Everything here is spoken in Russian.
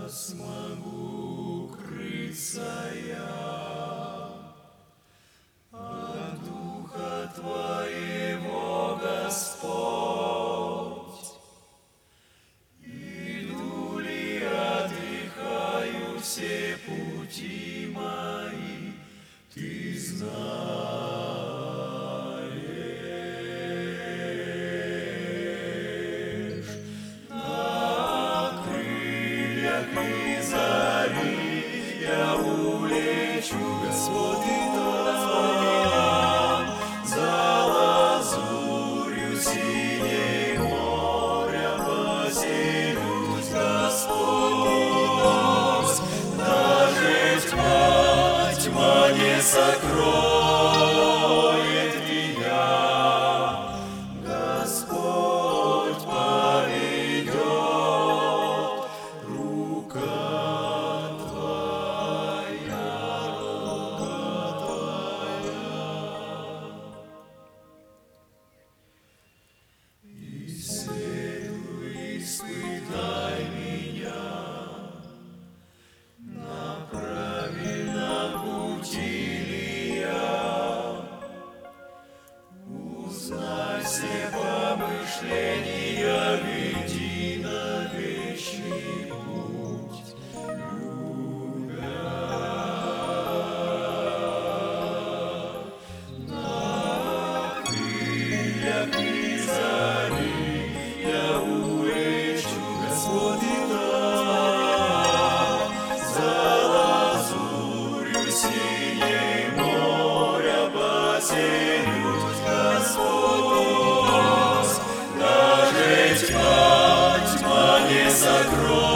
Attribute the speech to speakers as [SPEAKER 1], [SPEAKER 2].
[SPEAKER 1] Смогу укрыться я от Духа Твоего, Господь. Иду ли, отдыхаю, все пути мои Ты знаешь. На крыльях и зари я улечу, Господь, и там, за лазурью синей моря поселюсь, Господь. Даже тьма не сокроет меня, Господь поведет, рука Твоя. Исследуй, испытай меня на правильном пути ли я. Узнай все помышления, веди на вечный путь, любя. На крыльях и зари я улечу, Господь, и там, за лазурью синей моря поселюсь, Господь. Даже тьма не сокроет